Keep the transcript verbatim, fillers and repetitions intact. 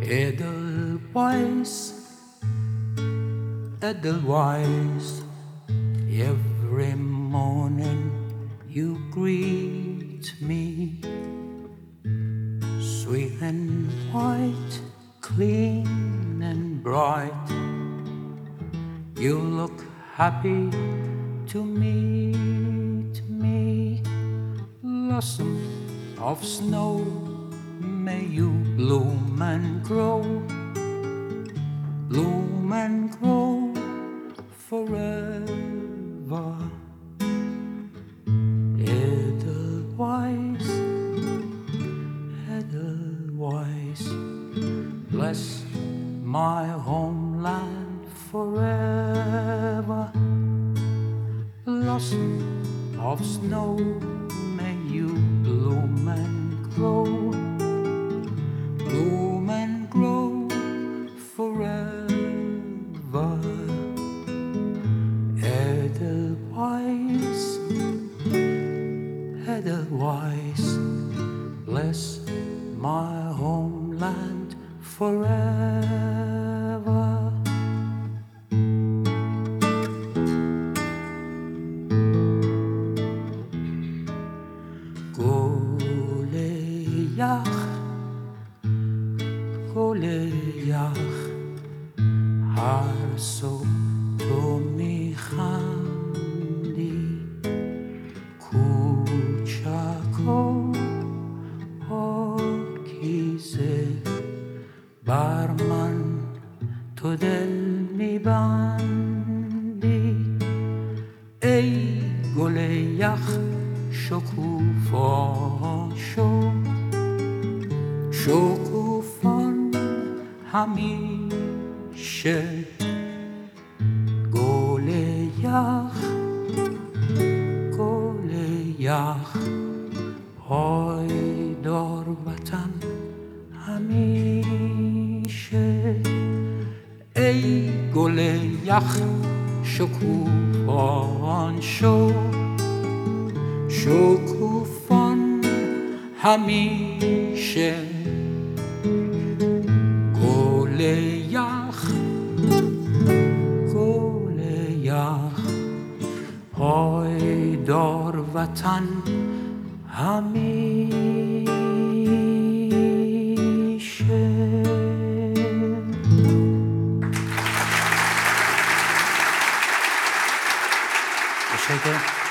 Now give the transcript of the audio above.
Edelweiss, Edelweiss, every morning you greet me, sweet and white, clean and bright. You look happy to meet me, blossom of snow, may you bloom and grow, bloom and grow forever. Edelweiss, Edelweiss, bless my homeland forever. Blossom of snow, may you bloom and grow, bloom and grow forever. Edelweiss, Edelweiss, bless my homeland forever. Goleyach, Goleyach, har so to میخندی کوچک و پاکیزه، بر من تو دل میبندی. ای گل یخ شکوفا شو، شکوفان همیشه. گل یخ، گل یخ، پایدار وطن همیشه. ای گل یخ شکوفان شو، شکوفان همیشه. گل یخ، گل یخ، پایدار وطن همیشه. تشکر.